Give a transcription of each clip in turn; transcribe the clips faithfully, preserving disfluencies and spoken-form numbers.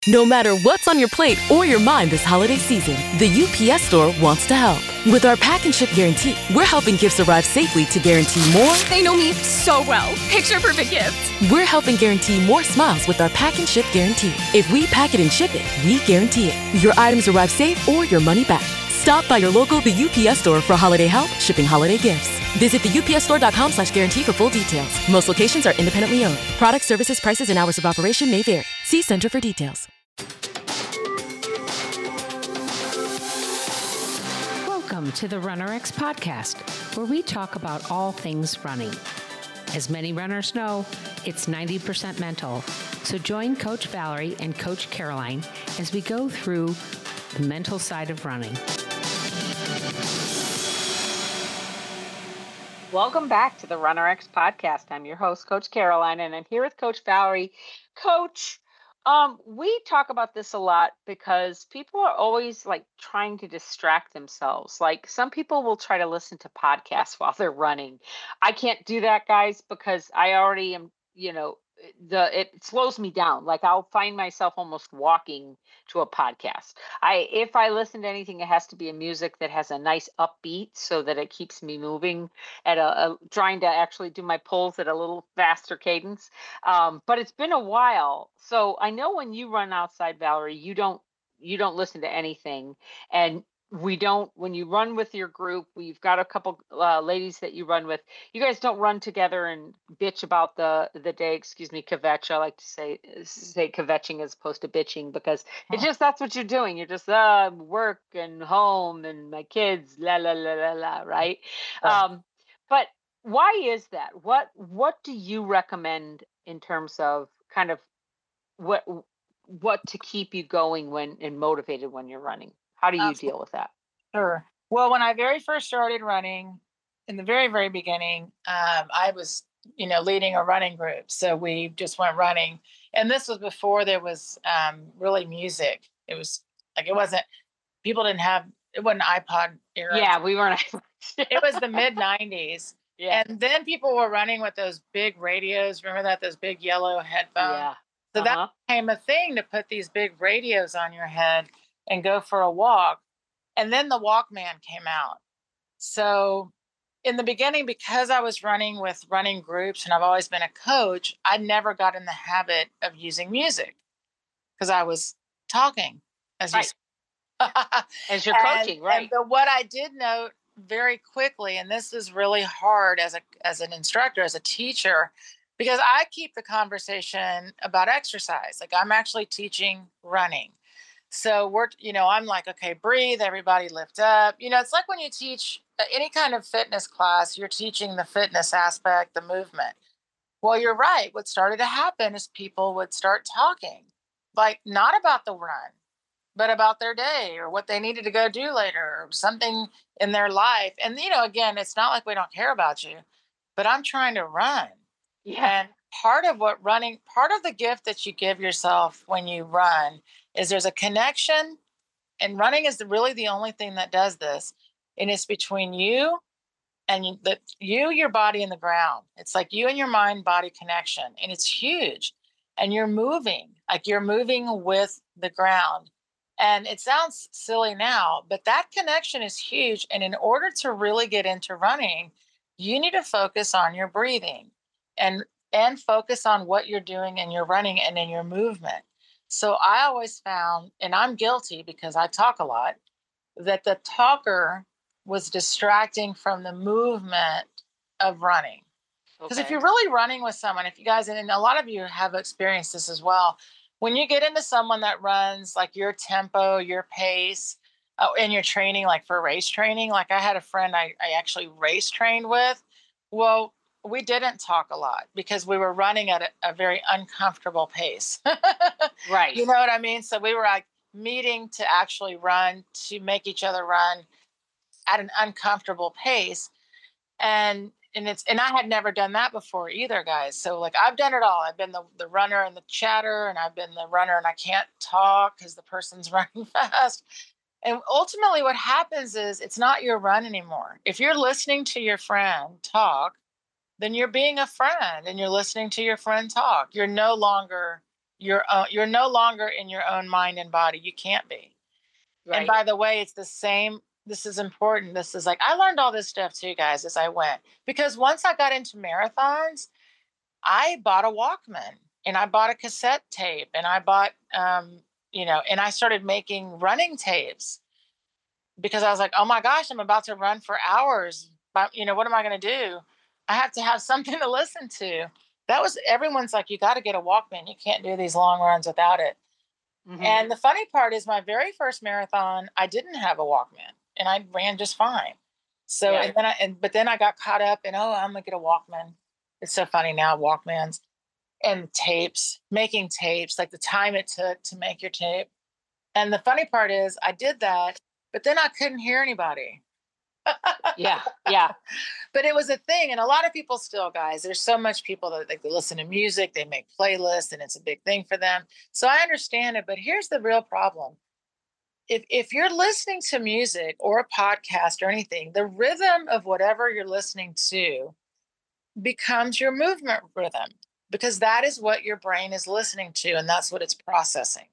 No matter what's on your plate or your mind this holiday season, the U P S Store wants to help. With our pack and ship guarantee, we're helping gifts arrive safely to guarantee more. They know me so well. Picture perfect gifts. We're helping guarantee more smiles with our pack and ship guarantee. If we pack it and ship it, we guarantee it. Your items arrive safe or your money back. Stop by your local The U P S Store for holiday help, shipping holiday gifts. Visit the U P S store dot com slash guarantee for full details. Most locations are independently owned. Product, services, prices, and hours of operation may vary. See Center for details. Welcome to the RunnerX podcast, where we talk about all things running. As many runners know, it's ninety percent mental. So join Coach Valerie and Coach Caroline as we go through the mental side of running. Welcome back to the RunnerX podcast. I'm your host, Coach Caroline, and I'm here with Coach Valerie. Coach, um, we talk about this a lot because people are always like trying to distract themselves. Like some people will try to listen to podcasts while they're running. I can't do that, guys, because I already am, you know, the it slows me down. Like I'll find myself almost walking to a podcast. I if I listen to anything, it has to be a music that has a nice upbeat so that it keeps me moving at a, a trying to actually do my pulls at a little faster cadence. Um, but it's been a while. So I know when you run outside, Valerie, you don't you don't listen to anything. And we don't when you run with your group, we've got a couple uh, ladies that you run with. You guys don't run together and bitch about the the day. Excuse me, kvetch. I like to say say kvetching as opposed to bitching because it's just that's what you're doing. You're just uh work and home and my kids, la la la la la, right? Right. Um, but why is that? What what do you recommend in terms of kind of what what to keep you going when and motivated when you're running? How do you deal with that? Sure. Well, when I very first started running, in the very, very beginning, um, I was, you know, leading a running group. So we just went running. And this was before there was um, really music. It was like, it wasn't, people didn't have, it wasn't iPod era. Yeah, we weren't. It was the mid nineties. Yeah. And then people were running with those big radios. Remember that? Those big yellow headphones? Yeah. So Uh-huh. that became a thing to put these big radios on your head and go for a walk. And then the Walkman came out. So in the beginning, because I was running with running groups and I've always been a coach, I never got in the habit of using music because I was talking as Right. you As you're and, coaching, right? And, but what I did note very quickly, and this is really hard as a as an instructor, as a teacher, because I keep the conversation about exercise. Like I'm actually teaching running. So we're, you know, I'm like, okay, breathe, everybody lift up. You know, it's like when you teach any kind of fitness class, you're teaching the fitness aspect, the movement. Well, you're right. What started to happen is people would start talking, like not about the run, but about their day or what they needed to go do later or something in their life. And, you know, again, it's not like we don't care about you, but I'm trying to run. Yeah. And part of what running, part of the gift that you give yourself when you run is there's a connection, and running is the, really the only thing that does this. And it's between you and you, the, you, your body, and the ground. It's like you and your mind body connection, and it's huge. And you're moving, like you're moving with the ground. And it sounds silly now, but that connection is huge. And in order to really get into running, you need to focus on your breathing and and focus on what you're doing in your running and in your movement. So I always found, and I'm guilty because I talk a lot, that the talker was distracting from the movement of running. Because Okay. if you're really running with someone, if you guys, and a lot of you have experienced this as well, when you get into someone that runs like your tempo, your pace, uh, and your training, like for race training, like I had a friend I, I actually race trained with. Well, we didn't talk a lot because we were running at a, a very uncomfortable pace. Right. You know what I mean? So we were like meeting to actually run, to make each other run at an uncomfortable pace. And and it's and I had never done that before either, guys. So like I've done it all. I've been the, the runner and the chatter, and I've been the runner and I can't talk because the person's running fast. And ultimately what happens is it's not your run anymore. If you're listening to your friend talk, then you're being a friend and you're listening to your friend talk. You're no longer your own, you're no longer in your own mind and body. You can't be. Right. And by the way, it's the same. This is important. This is like, I learned all this stuff too, guys, as I went, because once I got into marathons, I bought a Walkman and I bought a cassette tape and I bought, um, you know, and I started making running tapes because I was like, oh my gosh, I'm about to run for hours. But, you know, what am I going to do? I have to have something to listen to. That was, everyone's like, you got to get a Walkman. You can't do these long runs without it. Mm-hmm. And the funny part is my very first marathon, I didn't have a Walkman and I ran just fine. So, yeah. and then I, and, but then I got caught up in, oh, I'm going to get a Walkman. It's so funny now, Walkmans and tapes, making tapes, like the time it took to make your tape. And the funny part is I did that, but then I couldn't hear anybody. yeah. Yeah. But it was a thing. And a lot of people still, guys, there's so much people that like, they listen to music, they make playlists, and it's a big thing for them. So I understand it, but here's the real problem. If, if you're listening to music or a podcast or anything, the rhythm of whatever you're listening to becomes your movement rhythm, because that is what your brain is listening to, and that's what it's processing.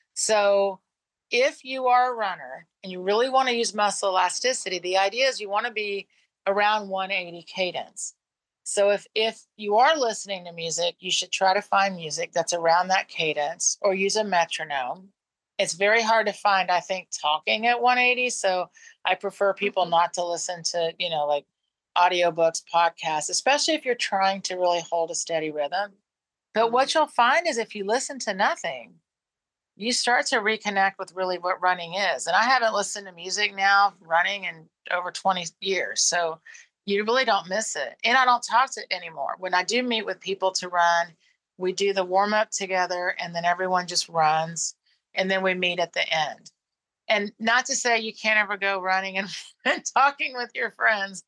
So if you are a runner and you really want to use muscle elasticity, the idea is you want to be around one eighty cadence. So if, if you are listening to music, you should try to find music that's around that cadence or use a metronome. It's very hard to find, I think, talking at one eighty. So I prefer people mm-hmm. not to listen to, you know, like audiobooks, podcasts, especially if you're trying to really hold a steady rhythm. But mm-hmm. what you'll find is if you listen to nothing, you start to reconnect with really what running is. And I haven't listened to music now running in over twenty years. So you really don't miss it. And I don't talk to it anymore. When I do meet with people to run, we do the warm up together and then everyone just runs. And then we meet at the end. And not to say you can't ever go running and, and talking with your friends,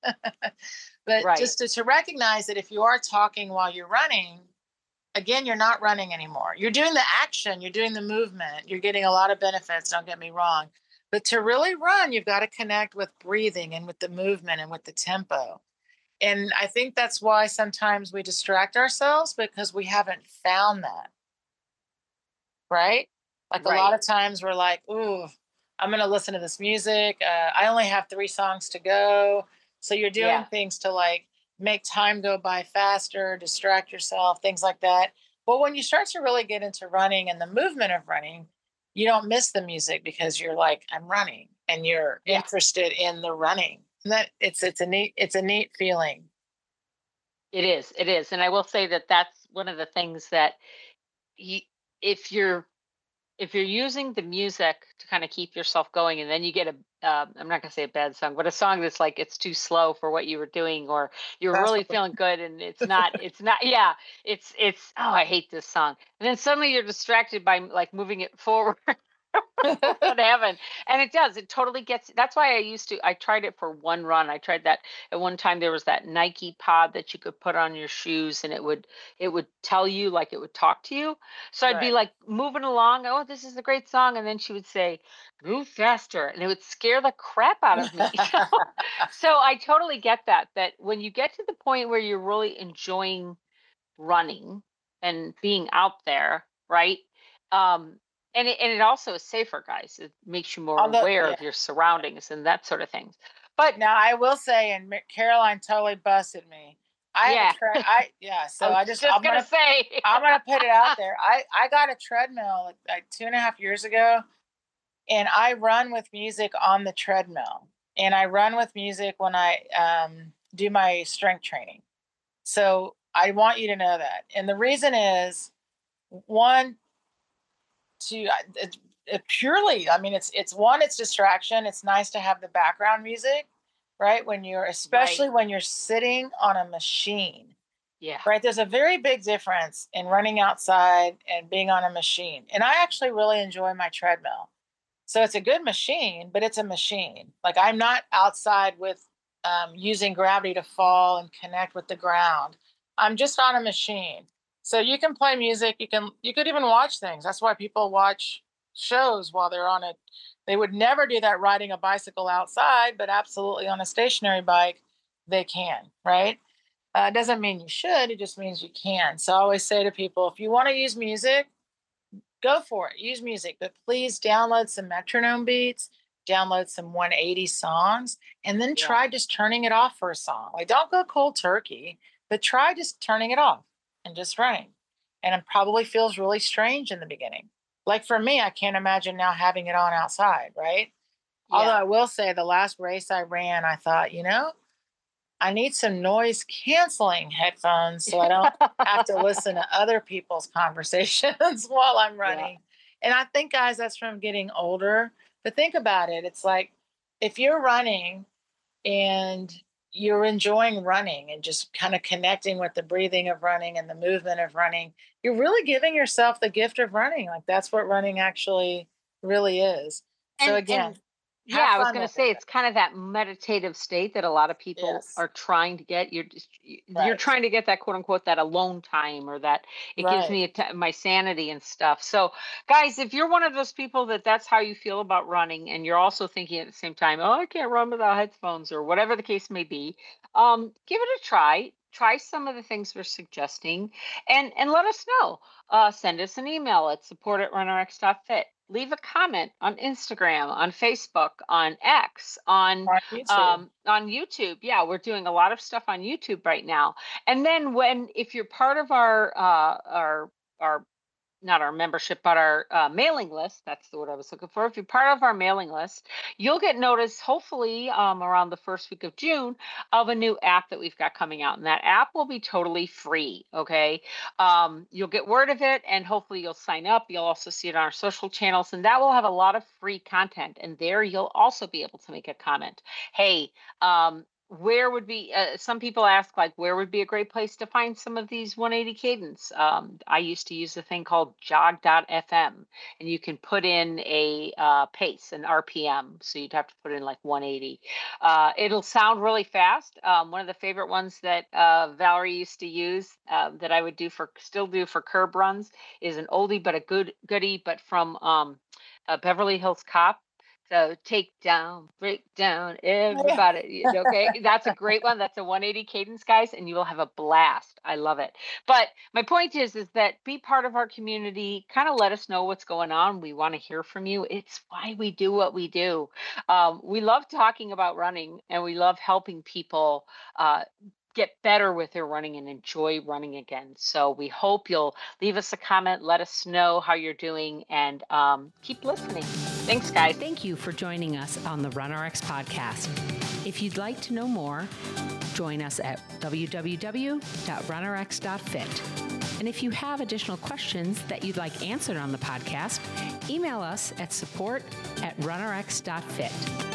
but right. just to, to recognize that if you are talking while you're running, again, you're not running anymore. You're doing the action, you're doing the movement, you're getting a lot of benefits, don't get me wrong. But to really run, you've got to connect with breathing and with the movement and with the tempo. And I think that's why sometimes we distract ourselves, because we haven't found that. Right? Like right. a lot of times we're like, ooh, I'm going to listen to this music. Uh, I only have three songs to go. So you're doing yeah. things to like make time go by faster, distract yourself, things like that. But when you start to really get into running and the movement of running, you don't miss the music because you're like, I'm running, and you're yeah. interested in the running. And that it's, it's a neat, it's a neat feeling. It is. It is. And I will say that that's one of the things that you, if you're, if you're using the music to kind of keep yourself going, and then you get a, uh, I'm not going to say a bad song, but a song that's like, it's too slow for what you were doing, or you're that's really feeling good and it's not, it's not, yeah, it's, it's, oh, I hate this song. And then suddenly you're distracted by like moving it forward. What heaven. And it does, it totally gets, that's why I used to, I tried it for one run. I tried that at one time. There was that Nike pod that you could put on your shoes and it would, it would tell you, like it would talk to you. So I'd right. be like moving along. Oh, this is a great song. And then she would say, move faster. And it would scare the crap out of me. You know? So I totally get that, that when you get to the point where you're really enjoying running and being out there, right? Um, And it, and it also is safer, guys. It makes you more Although, aware yeah. of your surroundings and that sort of things. But now I will say, and Caroline totally busted me. I yeah, tre- I yeah. So I, I just, just I'm gonna, gonna say I'm gonna put it out there. I I got a treadmill like, like two and a half years ago, and I run with music on the treadmill, and I run with music when I um, do my strength training. So I want you to know that, and the reason is one. To it, it purely, I mean, it's it's one, it's distraction. It's nice to have the background music, right? When you're, especially right. when you're sitting on a machine, yeah, right. There's a very big difference in running outside and being on a machine. And I actually really enjoy my treadmill. So it's a good machine, but it's a machine. Like I'm not outside with um, using gravity to fall and connect with the ground. I'm just on a machine. So you can play music, you can, you could even watch things. That's why people watch shows while they're on it. They would never do that riding a bicycle outside, but absolutely on a stationary bike, they can, right? Uh, it doesn't mean you should, it just means you can. So I always say to people, if you want to use music, go for it. Use music, but please download some metronome beats, download some one eighty songs, and then Yeah. try just turning it off for a song. Like, don't go cold turkey, but try just turning it off and just running. And it probably feels really strange in the beginning. Like for me, I can't imagine now having it on outside, right? Yeah. Although I will say the last race I ran, I thought, you know, I need some noise canceling headphones so I don't have to listen to other people's conversations while I'm running. Yeah. And I think, guys, that's from getting older. But think about it. It's like if you're running and you're enjoying running and just kind of connecting with the breathing of running and the movement of running, you're really giving yourself the gift of running. Like that's what running actually really is. And, so again, and, yeah, I was going to say it. It's kind of that meditative state that a lot of people yes. are trying to get. You're just right. you're trying to get that quote unquote that alone time, or that it right. gives me a t- my sanity and stuff. So, guys, if you're one of those people that that's how you feel about running, and you're also thinking at the same time, oh, I can't run without headphones, or whatever the case may be, um, give it a try. Try some of the things we're suggesting, and and let us know. Uh, send us an email at support at runnerx dot fit. Leave a comment on Instagram, on Facebook, on X, on on YouTube. Um, on YouTube. Yeah, we're doing a lot of stuff on YouTube right now. And then when if you're part of our uh, our our not our membership, but our uh, mailing list. That's the word I was looking for. If you're part of our mailing list, you'll get notice, hopefully um, around the first week of June, of a new app that we've got coming out. And that app will be totally free, okay? Um, you'll get word of it, and hopefully you'll sign up. You'll also see it on our social channels, and that will have a lot of free content. And there you'll also be able to make a comment. Hey, um, where would be, uh, some people ask, like, where would be a great place to find some of these one eighty cadence? Um, I used to use a thing called jog dot f m, and you can put in a uh, pace, an R P M. So you'd have to put in like one eighty. Uh, it'll sound really fast. Um, one of the favorite ones that uh, Valerie used to use uh, that I would do for, still do for curb runs is an oldie but a good goodie, but from um, uh, Beverly Hills Cop. So take down, break down, everybody. Okay, that's a great one. That's a one eighty cadence, guys, and you will have a blast. I love it. But my point is, is that be part of our community. Kind of let us know what's going on. We want to hear from you. It's why we do what we do. Um, we love talking about running, and we love helping people uh, get better with their running and enjoy running again. So we hope you'll leave us a comment, let us know how you're doing, and um, keep listening. Thanks, guys. Thank you for joining us on the RunnerX podcast. If you'd like to know more, join us at w w w dot runnerx dot fit. And if you have additional questions that you'd like answered on the podcast, email us at support at runnerx dot fit.